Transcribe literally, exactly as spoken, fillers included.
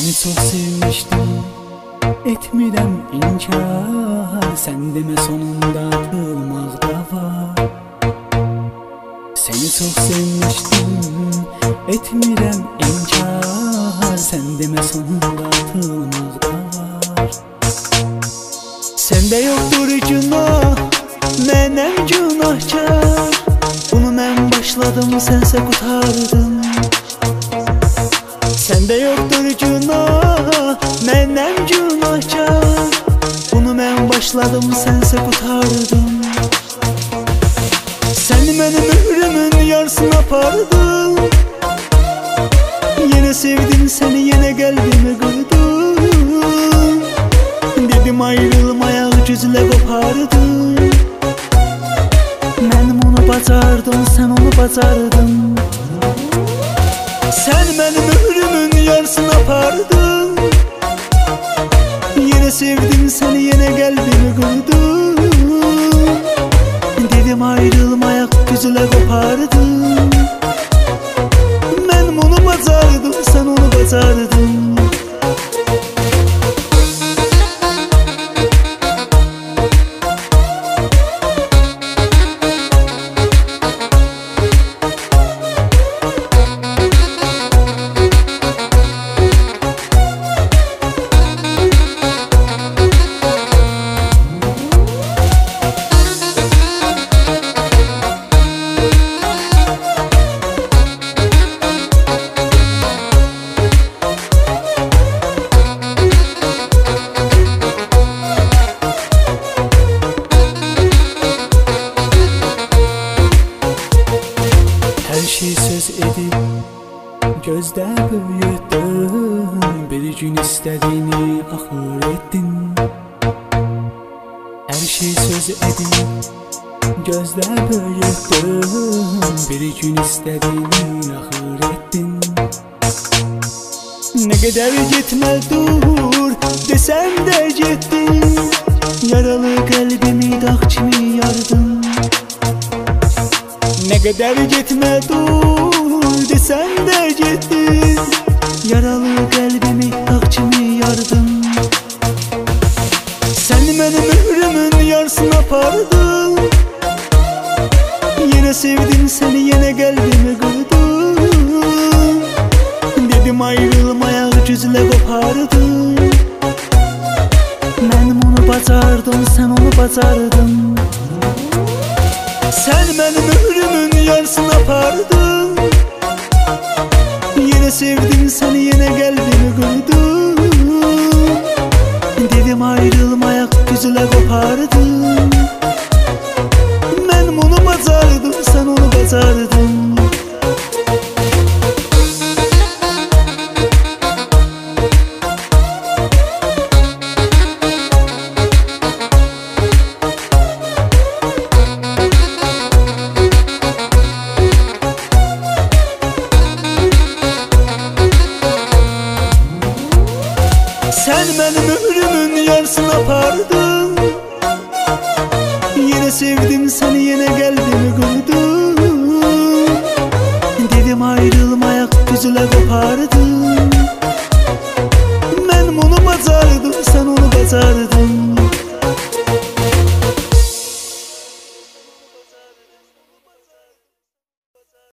Seni çok sevmiştim, etmirəm inkar. Sen deme sonunda atılmak da var. Seni çok sevmiştim, etmirəm inkar. Sen deme sonunda atılmak da var. Sende yoktur günah, mənim günahkar. Bunu mən başladım, sənsə qutardın. Sende yoktur günah, mənim günahkar. Bunu mən başladım, sənsə qutardın. Sen mənim ömrümün yarısını apardın. Yine sevdim seni, yine qəlbimi qırdın. Dedim ayrılmaya güclə qopardın. Mən onu bacardım, sen onu bacardın. Sen mənim ömrümün yarısını apardın. Yine sevdim seni, yine qəlbimi qırdın. Dedim ayrılmaya güclə qopardın. Mən onu bacardım, sen onu bacardın. Her şey söz edip gözde büyüttün. Bir gün istediğini ahır ettin. Her şey söz edip gözde büyüttün. Bir gün istediğini ahır ettin. Ne kadar gitme dur desem de gittin. Yaralı kalbimi dağ kimi yardın. Ne kadar gitme dur desem de gittin. Yaralı kalbimi akçımı yardın. Sen benim ömrümün yarısını apardın. Yine sevdim seni, yine kalbimi kırdın. Dedim ayrılmaya güclə qopardın. Ben onu bacardım, sen onu bacardın. Sen benim ömrümün yarısını apardın. Yine sevdim seni, yine kalbimi kırdın. Dedim ayrılmaya güclə qopardın. Ben onu bacardım, sen onu bacardın. Sen benim ömrümün yarısını apardın. Yine sevdim seni, yine kalbimi kırdın. Dedim ayrılmaya güclə qopardın. Ben onu bacardım, sen onu bacardın.